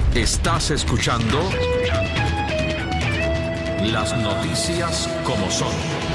Estás escuchando las noticias como son.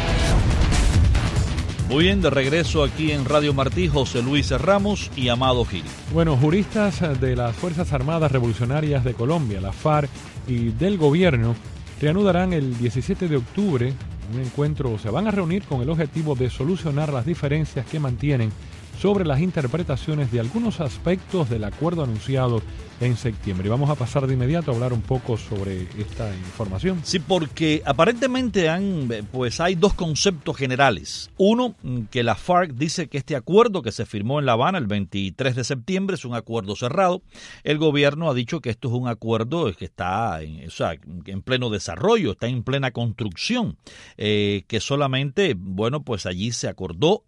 Muy bien, de regreso aquí en Radio Martí, José Luis Ramos y Amado Gil. Bueno, juristas de las Fuerzas Armadas Revolucionarias de Colombia, la FARC, y del gobierno reanudarán el 17 de octubre un encuentro. Se van a reunir con el objetivo de solucionar las diferencias que mantienen sobre las interpretaciones de algunos aspectos del acuerdo anunciado en septiembre. Y vamos a pasar de inmediato a hablar un poco sobre esta información. Sí, porque aparentemente hay dos conceptos generales. Uno, que la FARC dice que este acuerdo que se firmó en La Habana el 23 de septiembre es un acuerdo cerrado. El gobierno ha dicho que esto es un acuerdo que está en pleno desarrollo, está en plena construcción, que solamente, allí se acordó,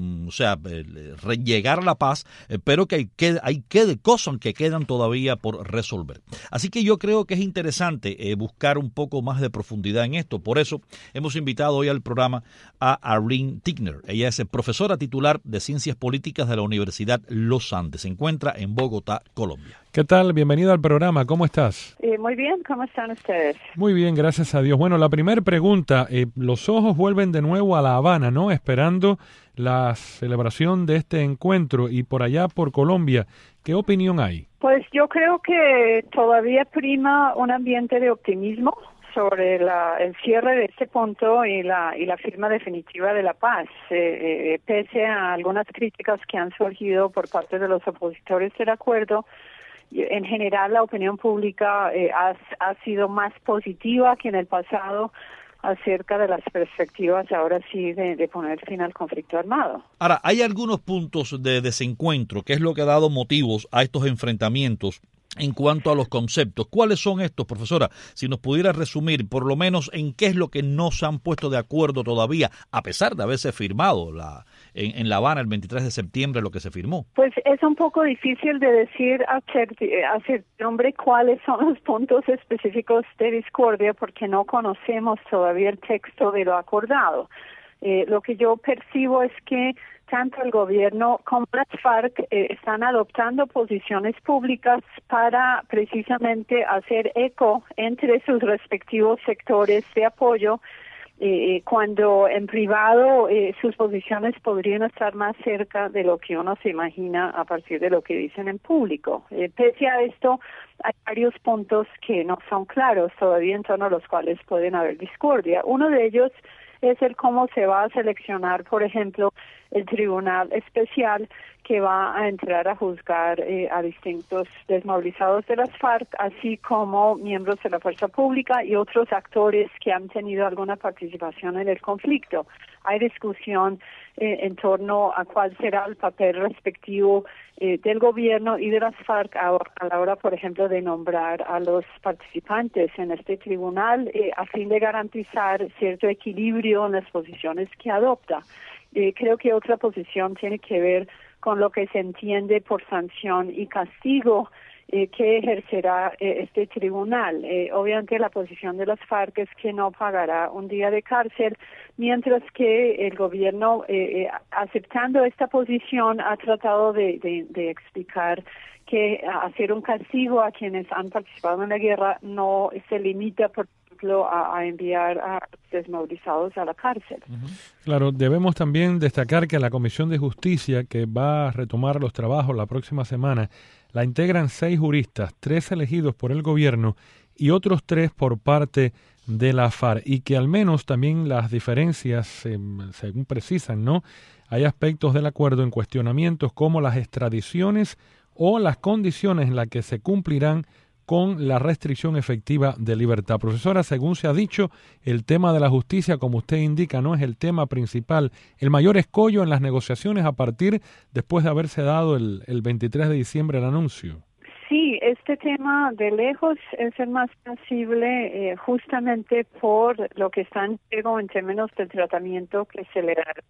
llegar a la paz, pero que hay cosas que quedan todavía por resolver. Así que yo creo que es interesante buscar un poco más de profundidad en esto. Por eso hemos invitado hoy al programa a Arlene Tigner. Ella es profesora titular de Ciencias Políticas de la Universidad Los Andes. Se encuentra en Bogotá, Colombia. ¿Qué tal? Bienvenido al programa. ¿Cómo estás? Muy bien. ¿Cómo están ustedes? Muy bien, gracias a Dios. Bueno, la primera pregunta. Los ojos vuelven de nuevo a La Habana, ¿no? Esperando la celebración de este encuentro. Y por allá, por Colombia, ¿qué opinión hay? Pues yo creo que todavía prima un ambiente de optimismo sobre el cierre de este punto y la firma definitiva de la paz, pese a algunas críticas que han surgido por parte de los opositores del acuerdo. En general, la opinión pública ha sido más positiva que en el pasado acerca de las perspectivas ahora sí de poner fin al conflicto armado. Ahora, hay algunos puntos de desencuentro, que es lo que ha dado motivos a estos enfrentamientos en cuanto a los conceptos. ¿Cuáles son estos, profesora? Si nos pudiera resumir, por lo menos, en qué es lo que no se han puesto de acuerdo todavía, a pesar de haberse firmado en La Habana el 23 de septiembre lo que se firmó. Pues es un poco difícil de decir a certidumbre cuáles son los puntos específicos de discordia porque no conocemos todavía el texto de lo acordado. Lo que yo percibo es que tanto el gobierno como las FARC están adoptando posiciones públicas para precisamente hacer eco entre sus respectivos sectores de apoyo, cuando en privado sus posiciones podrían estar más cerca de lo que uno se imagina a partir de lo que dicen en público. Pese a esto, hay varios puntos que no son claros todavía en torno a los cuales pueden haber discordia. Uno de ellos es el cómo se va a seleccionar, por ejemplo, el tribunal especial que va a entrar a juzgar a distintos desmovilizados de las FARC, así como miembros de la fuerza pública y otros actores que han tenido alguna participación en el conflicto. Hay discusión en torno a cuál será el papel respectivo del gobierno y de las FARC a la hora, por ejemplo, de nombrar a los participantes en este tribunal a fin de garantizar cierto equilibrio en las posiciones que adopta. Creo que otra posición tiene que ver con lo que se entiende por sanción y castigo que ejercerá este tribunal. Obviamente la posición de las FARC es que no pagará un día de cárcel, mientras que el gobierno, aceptando esta posición, ha tratado de explicar que hacer un castigo a quienes han participado en la guerra no se limita, por ejemplo, a enviar a desmovilizados a la cárcel. Claro, debemos también destacar que la Comisión de Justicia, que va a retomar los trabajos la próxima semana, la integran 6 juristas, 3 elegidos por el gobierno y otros 3 por parte de la FARC, y que al menos también las diferencias, según precisan, ¿no? Hay aspectos del acuerdo en cuestionamientos como las extradiciones o las condiciones en las que se cumplirán con la restricción efectiva de libertad. Profesora, según se ha dicho, el tema de la justicia, como usted indica, no es el tema principal, el mayor escollo en las negociaciones a partir después de haberse dado el 23 de diciembre el anuncio. Sí, este tema de lejos es el más sensible justamente por lo que está en juego en términos del tratamiento que se le da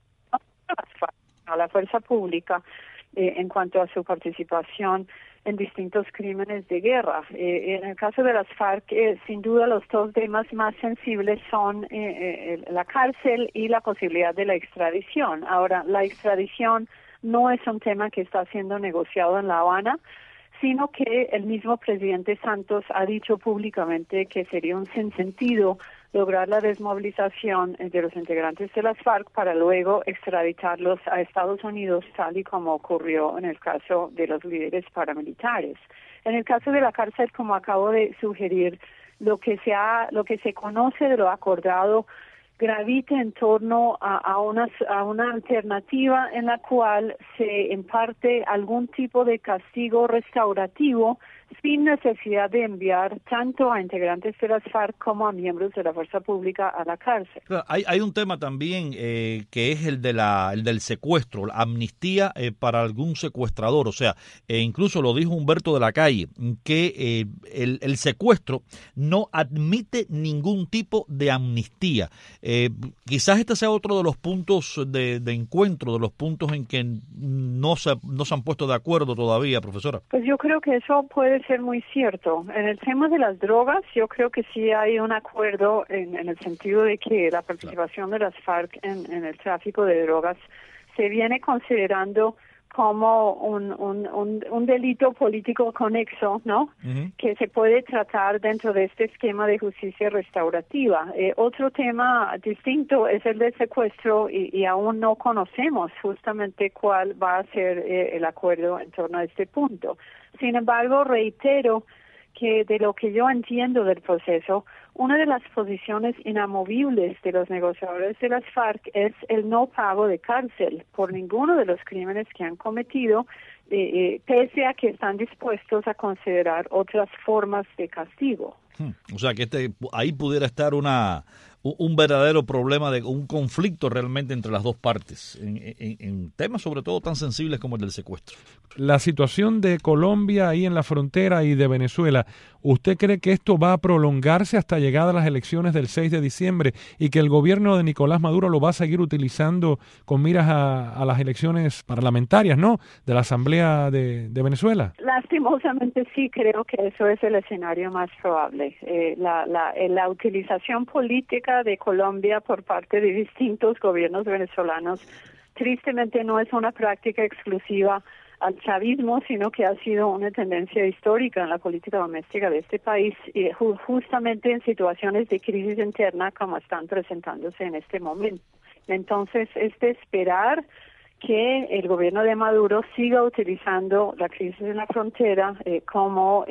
a la fuerza pública en cuanto a su participación en distintos crímenes de guerra. En el caso de las FARC, sin duda los dos temas más sensibles son la cárcel y la posibilidad de la extradición. Ahora, la extradición no es un tema que está siendo negociado en La Habana, sino que el mismo presidente Santos ha dicho públicamente que sería un sinsentido lograr la desmovilización de los integrantes de las FARC para luego extraditarlos a Estados Unidos, tal y como ocurrió en el caso de los líderes paramilitares. En el caso de la cárcel, como acabo de sugerir, lo que se conoce de lo acordado gravita en torno a una alternativa en la cual se imparte algún tipo de castigo restaurativo sin necesidad de enviar tanto a integrantes de las FARC como a miembros de la fuerza pública a la cárcel. Hay un tema también que es el del secuestro, la amnistía para algún secuestrador. O sea, incluso lo dijo Humberto de la Calle, que el secuestro no admite ningún tipo de amnistía. Quizás este sea otro de los puntos de encuentro, de los puntos en que no se han puesto de acuerdo todavía, profesora. Pues yo creo que eso puede ser muy cierto. En el tema de las drogas, yo creo que sí hay un acuerdo en el sentido de que la participación de las FARC en el tráfico de drogas se viene considerando como un delito político conexo, ¿no? Uh-huh. Que se puede tratar dentro de este esquema de justicia restaurativa. Otro tema distinto es el del secuestro y aún no conocemos justamente cuál va a ser el acuerdo en torno a este punto. Sin embargo, reitero que de lo que yo entiendo del proceso, una de las posiciones inamovibles de los negociadores de las FARC es el no pago de cárcel por ninguno de los crímenes que han cometido, pese a que están dispuestos a considerar otras formas de castigo. O sea, que ahí pudiera estar un verdadero problema, de un conflicto realmente entre las dos partes, en temas sobre todo tan sensibles como el del secuestro. La situación de Colombia ahí en la frontera y de Venezuela, ¿usted cree que esto va a prolongarse hasta llegar a las elecciones del 6 de diciembre y que el gobierno de Nicolás Maduro lo va a seguir utilizando con miras a las elecciones parlamentarias, ¿no?, de la Asamblea de Venezuela? Lastimosamente sí, creo que eso es el escenario más probable. La utilización política de Colombia por parte de distintos gobiernos venezolanos tristemente no es una práctica exclusiva al chavismo, sino que ha sido una tendencia histórica en la política doméstica de este país, justamente en situaciones de crisis interna como están presentándose en este momento. Entonces, es de esperar que el gobierno de Maduro siga utilizando la crisis en la frontera como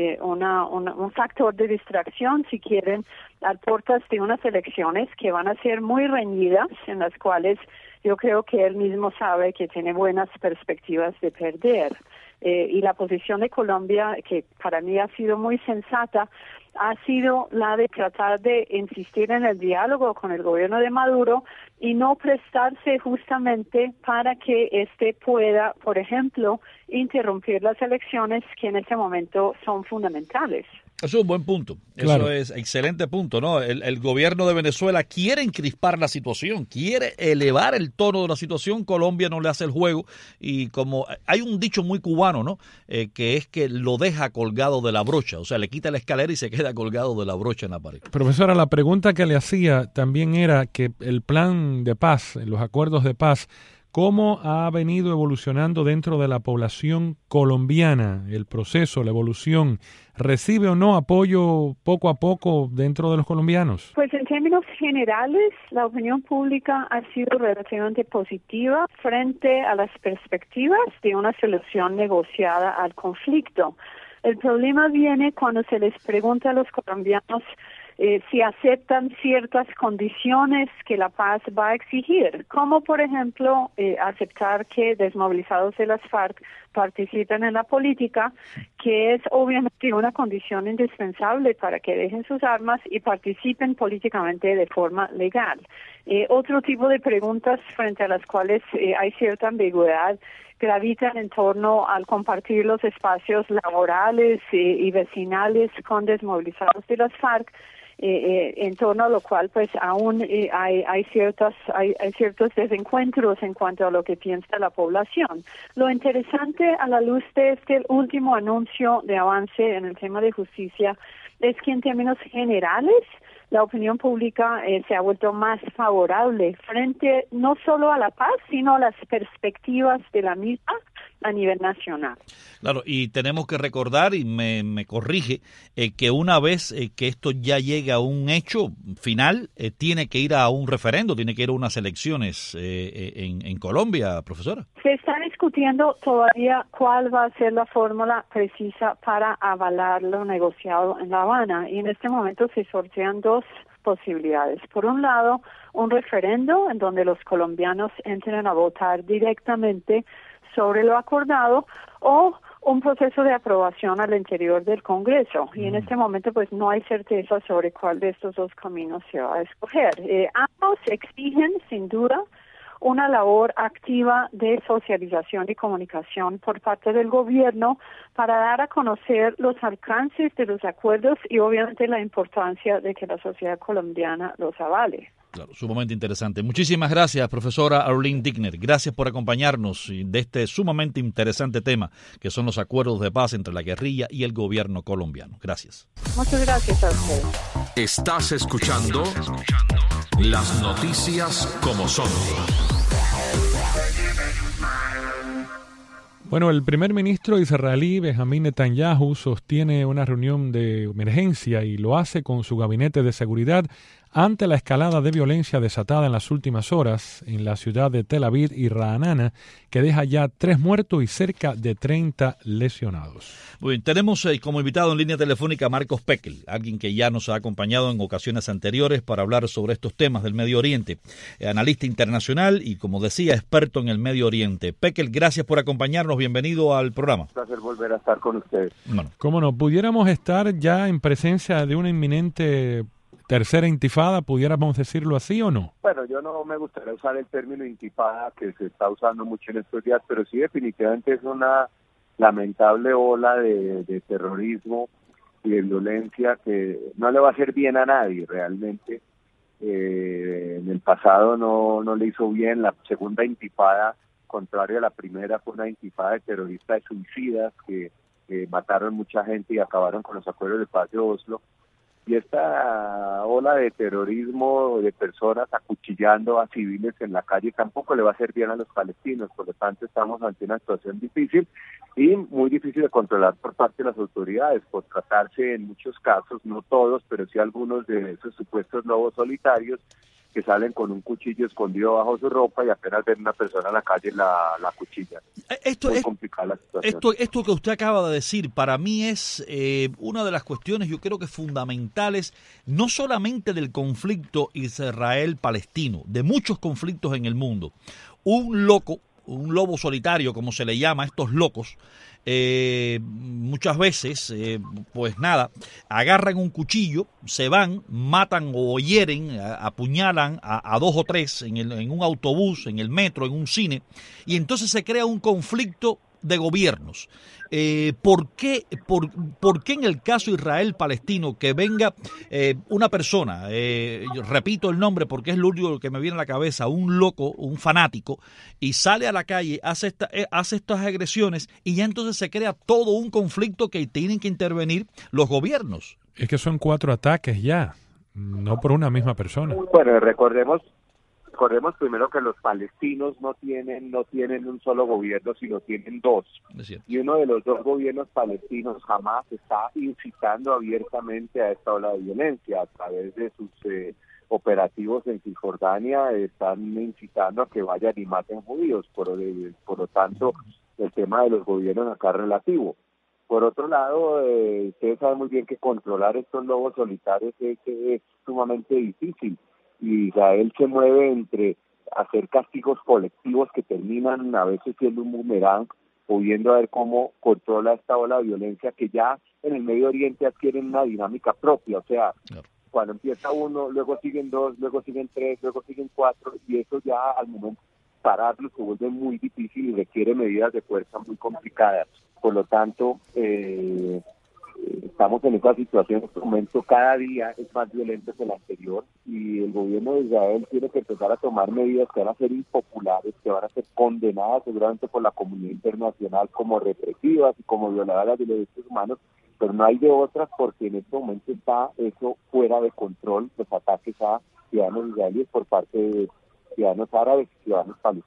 un factor de distracción, si quieren, a puertas de unas elecciones que van a ser muy reñidas, en las cuales yo creo que él mismo sabe que tiene buenas perspectivas de perder. Y la posición de Colombia, que para mí ha sido muy sensata, ha sido la de tratar de insistir en el diálogo con el gobierno de Maduro y no prestarse justamente para que éste pueda, por ejemplo, interrumpir las elecciones que en este momento son fundamentales. Eso es un buen punto. Claro. Eso es excelente punto, ¿no? El gobierno de Venezuela quiere encrispar la situación, quiere elevar el tono de la situación. Colombia no le hace el juego y como hay un dicho muy cubano, ¿no? Que es que lo deja colgado de la brocha, o sea, le quita la escalera y se queda colgado de la brocha en la pared. Profesora, la pregunta que le hacía también era que el plan de paz, los acuerdos de paz, ¿cómo ha venido evolucionando dentro de la población colombiana el proceso, la evolución? ¿Recibe o no apoyo poco a poco dentro de los colombianos? Pues en términos generales, la opinión pública ha sido relativamente positiva frente a las perspectivas de una solución negociada al conflicto. El problema viene cuando se les pregunta a los colombianos si aceptan ciertas condiciones que la paz va a exigir, como por ejemplo aceptar que desmovilizados de las FARC participen en la política, que es obviamente una condición indispensable para que dejen sus armas y participen políticamente de forma legal. Otro tipo de preguntas frente a las cuales hay cierta ambigüedad gravitan en torno al compartir los espacios laborales y vecinales con desmovilizados de las FARC, en torno a lo cual pues aún hay ciertos desencuentros en cuanto a lo que piensa la población. Lo interesante a la luz de este último anuncio de avance en el tema de justicia es que en términos generales la opinión pública se ha vuelto más favorable frente no solo a la paz, sino a las perspectivas de la misma, a nivel nacional. Claro, y tenemos que recordar, y me corrige, que una vez que esto ya llega a un hecho final, tiene que ir a un referendo, tiene que ir a unas elecciones en Colombia, profesora. Se está discutiendo todavía cuál va a ser la fórmula precisa para avalar lo negociado en La Habana, y en este momento se sortean dos posibilidades. Por un lado, un referendo en donde los colombianos entren a votar directamente sobre lo acordado, o un proceso de aprobación al interior del Congreso. Y en este momento pues no hay certeza sobre cuál de estos dos caminos se va a escoger. Ambos exigen sin duda una labor activa de socialización y comunicación por parte del gobierno para dar a conocer los alcances de los acuerdos y obviamente la importancia de que la sociedad colombiana los avale. Claro, sumamente interesante. Muchísimas gracias, profesora Arlene Digner. Gracias por acompañarnos de este sumamente interesante tema, que son los acuerdos de paz entre la guerrilla y el gobierno colombiano. Gracias. Muchas gracias a ustedes. Estás escuchando las noticias como son. Bueno, el primer ministro israelí Benjamín Netanyahu sostiene una reunión de emergencia y lo hace con su gabinete de seguridad ante la escalada de violencia desatada en las últimas horas en la ciudad de Tel Aviv y Ra'anana, que deja ya 3 muertos y cerca de 30 lesionados. Muy bien, tenemos como invitado en línea telefónica a Marcos Pekel, alguien que ya nos ha acompañado en ocasiones anteriores para hablar sobre estos temas del Medio Oriente, analista internacional y, como decía, experto en el Medio Oriente. Pekel, gracias por acompañarnos, bienvenido al programa. Un placer volver a estar con ustedes. Bueno. ¿Cómo no? ¿Pudiéramos estar ya en presencia de una inminente tercera intifada, pudiéramos decirlo así o no? Bueno, yo no me gustaría usar el término intifada que se está usando mucho en estos días, pero sí definitivamente es una lamentable ola de terrorismo y de violencia que no le va a hacer bien a nadie realmente. En el pasado no le hizo bien. La segunda intifada, contrario a la primera, fue una intifada de terroristas, de suicidas que mataron mucha gente y acabaron con los acuerdos de paz de Oslo. Y esta ola de terrorismo, de personas acuchillando a civiles en la calle, tampoco le va a hacer bien a los palestinos. Por lo tanto, estamos ante una situación difícil y muy difícil de controlar por parte de las autoridades, por tratarse en muchos casos, no todos, pero sí algunos de esos supuestos lobos solitarios que salen con un cuchillo escondido bajo su ropa y apenas ven una persona en la calle la cuchilla. Muy complicada la situación. Esto que usted acaba de decir, para mí es una de las cuestiones, yo creo que fundamentales, no solamente del conflicto Israel-Palestino, de muchos conflictos en el mundo. Un lobo solitario, como se le llama a estos locos, muchas veces, agarran un cuchillo, se van, matan o hieren, apuñalan a 2 o 3 en un autobús, en el metro, en un cine, y entonces se crea un conflicto de gobiernos. ¿Por qué en el caso Israel-Palestino que venga una persona, yo repito el nombre porque es lo único que me viene a la cabeza, un loco, un fanático, y sale a la calle, hace estas agresiones y ya entonces se crea todo un conflicto que tienen que intervenir los gobiernos? Es que son 4 ataques ya, no por una misma persona. Bueno, recordemos primero que los palestinos no tienen un solo gobierno, sino tienen 2. Y uno de los 2 gobiernos palestinos, Hamas, está incitando abiertamente a esta ola de violencia a través de sus operativos en Cisjordania. Están incitando a que vayan y maten judíos. Por lo tanto, el tema de los gobiernos acá es relativo. Por otro lado, ustedes saben muy bien que controlar estos lobos solitarios es sumamente difícil. Y Israel se mueve entre hacer castigos colectivos que terminan a veces siendo un boomerang, o viendo a ver cómo controla esta ola de violencia que ya en el Medio Oriente adquieren una dinámica propia. O sea, cuando empieza uno, luego siguen 2, luego siguen 3, luego siguen 4, y eso ya al momento pararlo se vuelve muy difícil y requiere medidas de fuerza muy complicadas. Por lo tanto, estamos en esta situación en este momento, cada día es más violento que el anterior, y el gobierno de Israel tiene que empezar a tomar medidas que van a ser impopulares, que van a ser condenadas seguramente por la comunidad internacional como represivas y como violadoras de los derechos humanos, pero no hay de otras, porque en este momento está eso fuera de control, los ataques a ciudadanos israelíes por parte de ciudadanos árabes y ciudadanos palestinos.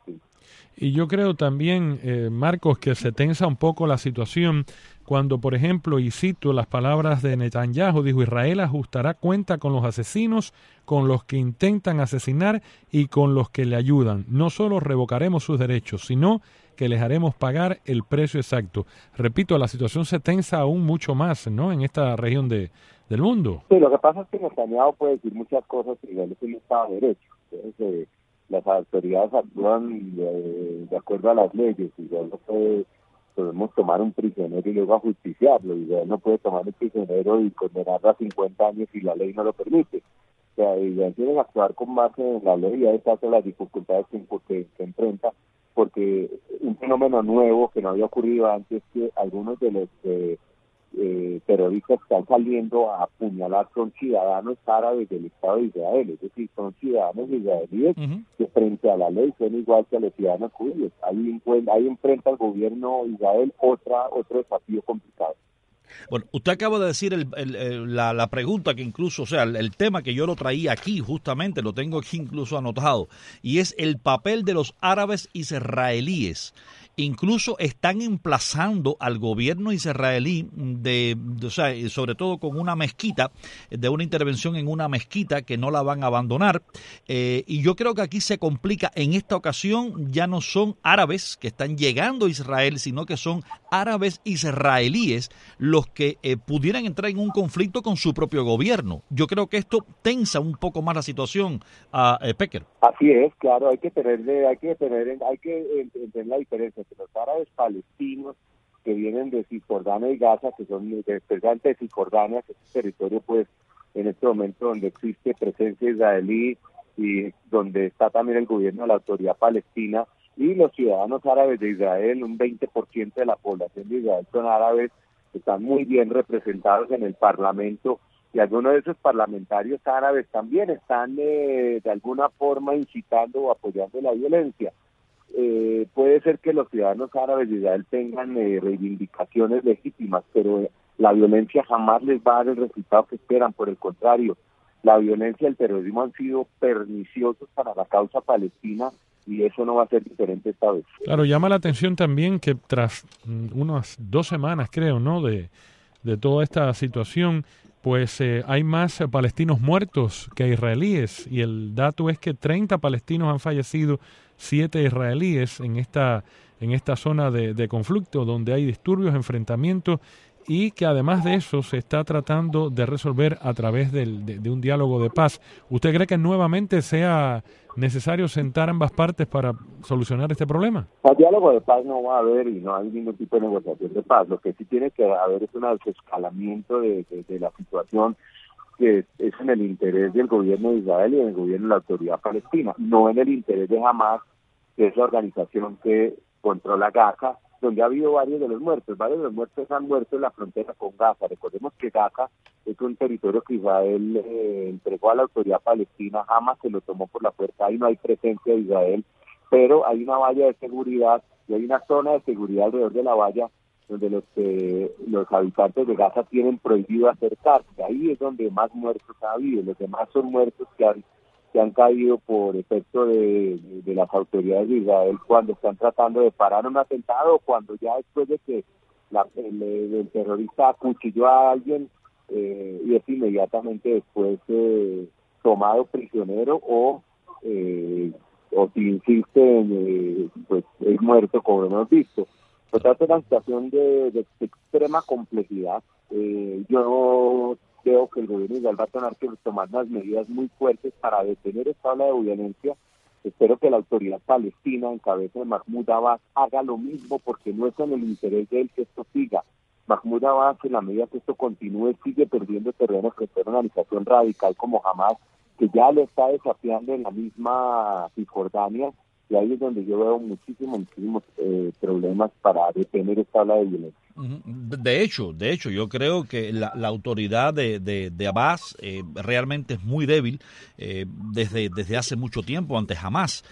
Y yo creo también, Marcos, que se tensa un poco la situación cuando, por ejemplo, y cito las palabras de Netanyahu, dijo: Israel ajustará cuenta con los asesinos, con los que intentan asesinar y con los que le ayudan. No solo revocaremos sus derechos, sino que les haremos pagar el precio exacto. Repito, la situación se tensa aún mucho más, ¿no?, en esta región del mundo. Sí, lo que pasa es que Netanyahu puede decir muchas cosas que Israel es un Estado de Derecho. Entonces, las autoridades actúan de acuerdo a las leyes. Israel no podemos tomar un prisionero y luego ajusticiarlo. Israel no puede tomar un prisionero y condenarlo a 50 años si la ley no lo permite. O sea, Israel tiene que actuar con base en la ley y ahí están las dificultades que enfrenta, porque un fenómeno nuevo que no había ocurrido antes es que algunos de los terroristas que están saliendo a apuñalar son ciudadanos árabes del Estado de Israel, es decir, son ciudadanos israelíes que frente a la ley son igual que a los ciudadanos judíos. Ahí enfrenta el gobierno de Israel otro desafío complicado. Bueno, usted acaba de decir la pregunta que incluso, o sea, el tema que yo lo traía aquí justamente, lo tengo aquí incluso anotado, y es el papel de los árabes israelíes. Incluso están emplazando al gobierno israelí o sea, sobre todo con una mezquita, de una intervención en una mezquita que no la van a abandonar. Y yo creo que aquí se complica. En esta ocasión ya no son árabes que están llegando a Israel, sino que son árabes israelíes los que pudieran entrar en un conflicto con su propio gobierno. Yo creo que esto tensa un poco más la situación, Pecker. Así es, claro, hay que entender la diferencia entre los árabes palestinos que vienen de Cisjordania y Gaza, que son especialmente de Cisjordania, que es un territorio pues en este momento donde existe presencia israelí y donde está también el gobierno de la autoridad palestina, y los ciudadanos árabes de Israel. Un 20% de la población de Israel son árabes, están muy bien representados en el Parlamento, y algunos de esos parlamentarios árabes también están de alguna forma incitando o apoyando la violencia. Puede ser que los ciudadanos árabes de Israel tengan reivindicaciones legítimas, pero la violencia jamás les va a dar el resultado que esperan. Por el contrario, la violencia y el terrorismo han sido perniciosos para la causa palestina, y eso no va a ser diferente esta vez. Claro, llama la atención también que tras unas 2 semanas, creo, ¿no?, de toda esta situación, pues hay más palestinos muertos que israelíes, y el dato es que 30 palestinos han fallecido, 7 israelíes en esta zona de conflicto, donde hay disturbios, enfrentamientos, y que además de eso se está tratando de resolver a través de un diálogo de paz. ¿Usted cree que nuevamente sea necesario sentar ambas partes para solucionar este problema? El diálogo de paz no va a haber, y no hay ningún tipo de negociación de paz. Lo que sí tiene que haber es un desescalamiento de la situación, que es en el interés del gobierno de Israel y del gobierno de la autoridad palestina, no en el interés de Hamas, que es la organización que controla Gaza, donde ha habido varios de los muertos han muerto en la frontera con Gaza. Recordemos que Gaza es un territorio que Israel entregó a la autoridad palestina, Hamas se lo tomó por la fuerza, ahí no hay presencia de Israel, pero hay una valla de seguridad y hay una zona de seguridad alrededor de la valla donde los habitantes de Gaza tienen prohibido acercarse. Ahí es donde más muertos ha habido. Los demás son muertos que han caído por efecto de las autoridades de Israel cuando están tratando de parar un atentado, o cuando ya después de que el terrorista acuchilló a alguien y es inmediatamente después tomado prisionero o si insiste pues es muerto, como hemos visto. Se trata de una situación de extrema complejidad. Yo creo que el gobierno de Israel va a tener que tomar unas medidas muy fuertes para detener esta ola de violencia. Espero que la autoridad palestina, en cabeza de Mahmoud Abbas, haga lo mismo, porque no es en el interés de él que esto siga. Mahmoud Abbas, en la medida que esto continúe, sigue perdiendo terreno frente a una organización radical como Hamas, que ya lo está desafiando en la misma Cisjordania, y ahí es donde yo veo muchísimos problemas para detener esta ola de violencia. De hecho, yo creo que la autoridad de Abbas realmente es muy débil desde hace mucho tiempo, ante Hamas.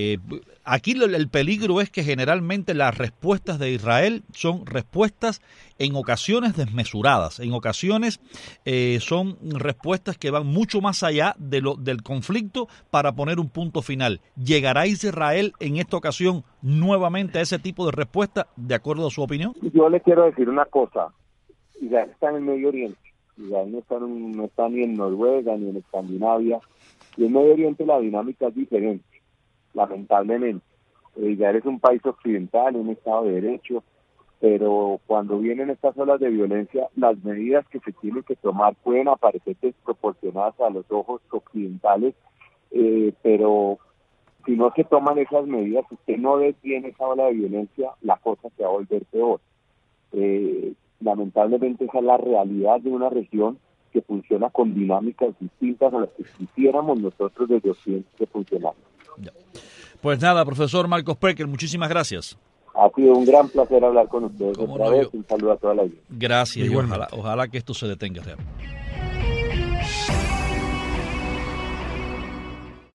Aquí el peligro es que generalmente las respuestas de Israel son respuestas en ocasiones desmesuradas, en ocasiones son respuestas que van mucho más allá del conflicto para poner un punto final. ¿Llegará Israel en esta ocasión nuevamente a ese tipo de respuesta, de acuerdo a su opinión? Yo le quiero decir una cosa. Israel está en el Medio Oriente. Israel no está ni en Noruega ni en Escandinavia. Y en Medio Oriente la dinámica es diferente, lamentablemente. Israel es un país occidental, un Estado de Derecho, pero cuando vienen estas olas de violencia, las medidas que se tienen que tomar pueden aparecer desproporcionadas a los ojos occidentales, pero si no se toman esas medidas, si usted no detiene esa ola de violencia, la cosa se va a volver peor. Lamentablemente esa es la realidad de una región que funciona con dinámicas distintas a las que quisiéramos nosotros desde Occidente que funcionamos. Pues nada, profesor Marcos Perker, muchísimas gracias. Ha sido un gran placer hablar con ustedes otra vez. Un saludo a toda la vida. Gracias y ojalá que esto se detenga realmente.